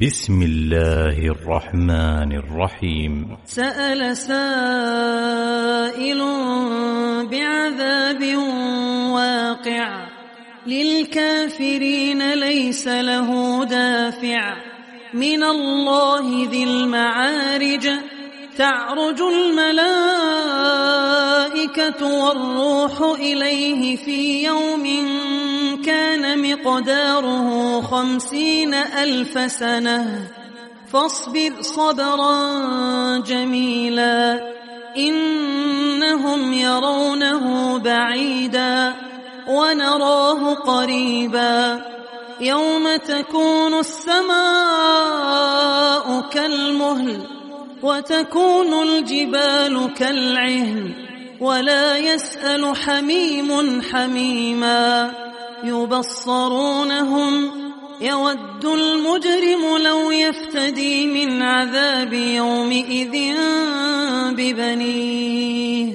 بسم الله الرحمن الرحيم. سأل سائل بعذاب واقع للكافرين ليس له دافع من الله ذي المعارج تعرج الملائكة والروح إليه في يوم كان مقداره 50,000 سنة فاصبر صبرا جميلا إنهم يرونه بعيدا ونراه قريبا يوم تكون السماء كالمهل وتكون الجبال كالعهن ولا يسأل حميم حميما يبصرونهم يود المجرم لو يفتدي من عذاب يومئذ ببنيه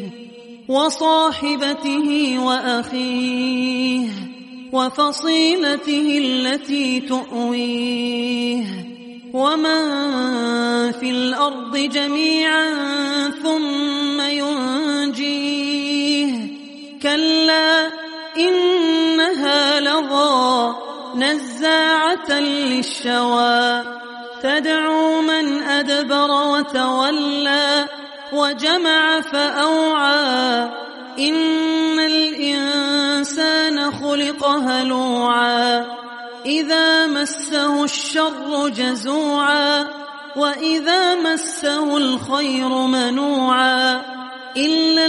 وصاحبته وأخيه وفصيلته التي تؤويه ومن في الأرض جميعا ثم ينجيه كلا إنها لظى نزاعة للشوى تدعو من أدبر وتولى وجمع فأوعى إن الإنسان خلق هلوعا إذا مسه الشر جزوعا وإذا مسه الخير منوعا إلا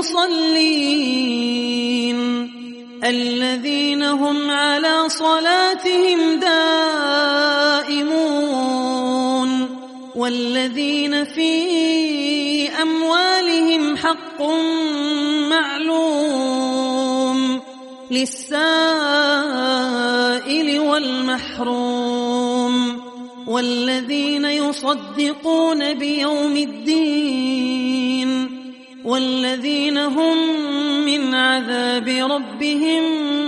المصلين الذين هم على صلاتهم دائمون والذين في أموالهم حق معلوم للسائل والمحروم والذين يصدقون بيوم الدين والذين هم من عذاب ربهم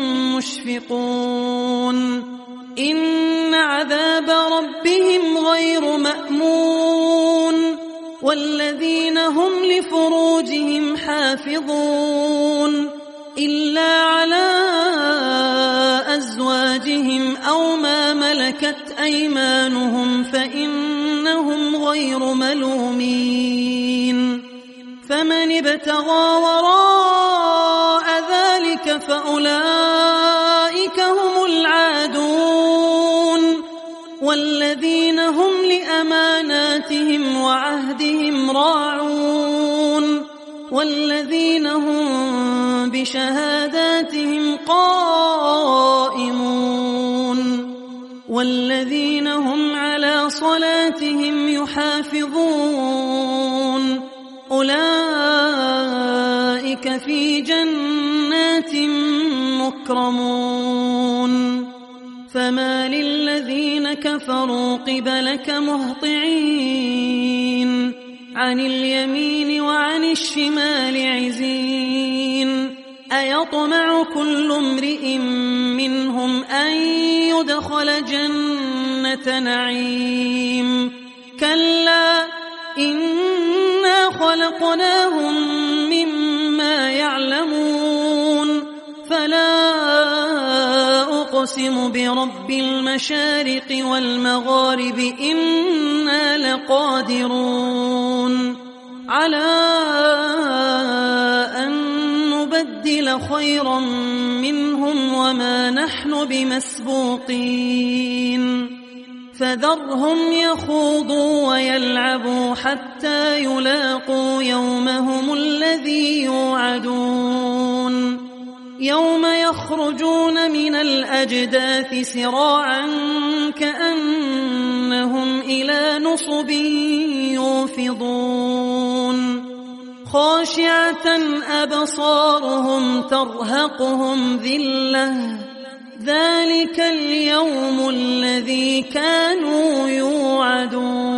مشفقون إن عذاب ربهم غير مأمون والذين هم لفروجهم حافظون إلا على أزواجهم أو ما ملكت أيمانهم فإنهم غير ملومين فمن ابتغى وراء ذلك فأولئك هم العادون والذين هم لأماناتهم وعهدهم راعون والذين هم بشهاداتهم قائمون والذين هم على صلاتهم يحافظون أولئك في جنات مكرمون فما للذين كفروا قبلك مهطعين عن اليمين وعن الشمال عزين أيطمع كل امرئ منهم أن يدخل جنة نعيم كلا إنا خلقناهم مما يعلمون فلا أقسم برب المشارق والمغارب إنا لقادرون على أن نبدل خيرا منهم وما نحن بمسبوقين فذرهم يخوضوا ويلعبوا حتى يلاقوا يومهم الذي يوعدون يوم يخرجون من الأجداث سراعا كأنهم إلى نصب يوفضون خاشعة أبصارهم ترهقهم ذلة ذلك اليوم الذي كانوا يوعدون